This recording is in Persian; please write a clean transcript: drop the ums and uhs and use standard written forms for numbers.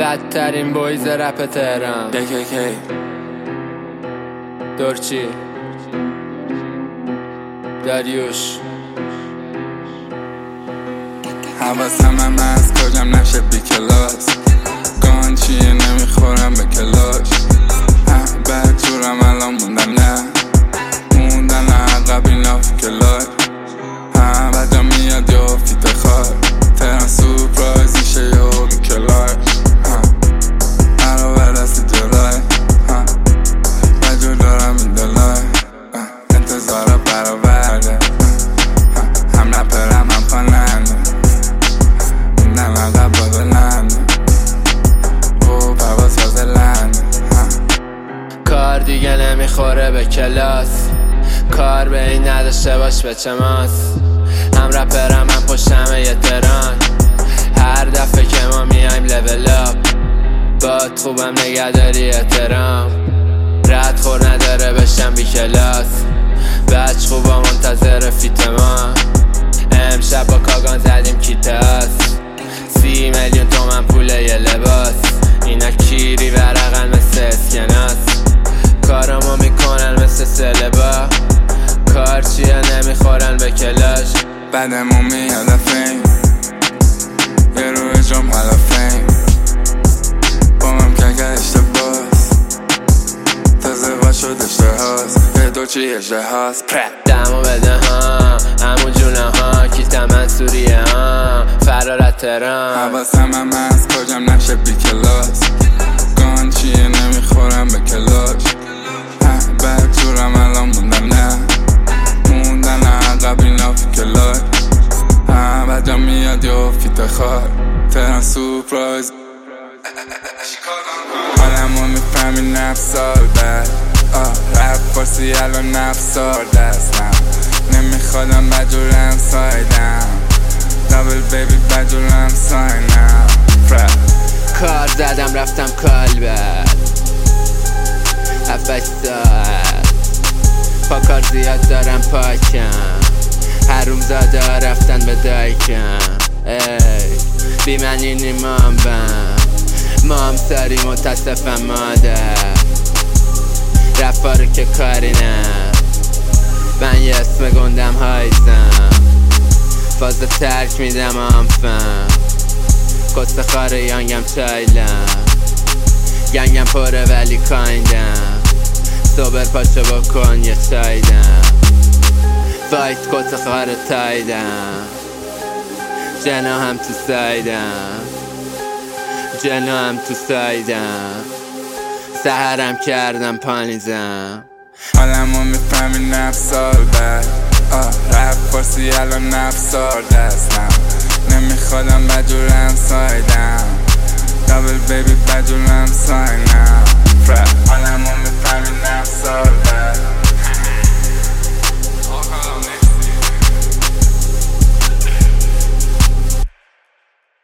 بدترین بویز رپ تهران KKK دورچی داریوش حواسم هم از کجم نشه بی کلاس گان چیه نمیخورم به کلاش بعد جورم الان موندن عقب اینا فی کلاش بعد جا میاد یا فیت خار تهران سورپرایز میشه یا بی کلاش علاوه دست جلای بجور دارم این دلای انتظارا برآورده هم رپرم هم خواننده موندم عقب با دلنده او پرواز فاضلنده کار دیگه نمیخوره به کلاس کار به این نداشته باش به چه ماس هم رپرم هم پشتم یه تران هر دفعه که ما میایم لول اپ باد خوبم نگهداری احترام رد خور نداره بشم بی کلاس بچ خوبا منتظر فیت ما امشب با کاگان زدیم کیتاس 30 میلیون تومن پول یه لباس اینا کیری ورقن مثل اسکناس کارامو میکنن مثل سلبا کار چیه نمیخورن به کلاش بعدمون میاد فیم یه روی جام حالا فیم با من که اشتباس تازه با شد اشتهاست به دو چی اشتهاست دمو بده ها همون جونه ها کیتم منصوریه ها فرارت تران حواسم هم از کجم نشه بی کلاس گان چیه نمیخورم به کلاش بعد جورم الان موندن عقب اینا فی کلاش بعد جا میاد یا فیت خار تهران سورپرایز حالمو میفهمی نفس سال بعد رپ فارسی الان نفسار دستم نمیخوادم بجورم سایدم دابل بیبی بجورم ساینم کار زدم رفتم کالبد 7 ساعت پا کار زیاد دارم پاکم حروم زاده ها رفتن به دایکم بی من اینی مام ساری متاسفم مادر رفا رو که کاری نه من یه اسم گندم هایزم فازه ترک میدم آمفم کست خاره یانگم چایلم گنگم پره ولی کایندم صبر پاچه بکن یه چایدم وایت کست خاره تایدم جنا هم تو سایدم سهرم کردم پانیزم حالمو میفهمی نفس سال بعد رپ فارسی الان نفسار دستم نمیخوادم بجورم سایدم دابل بیبی بجورم ساینم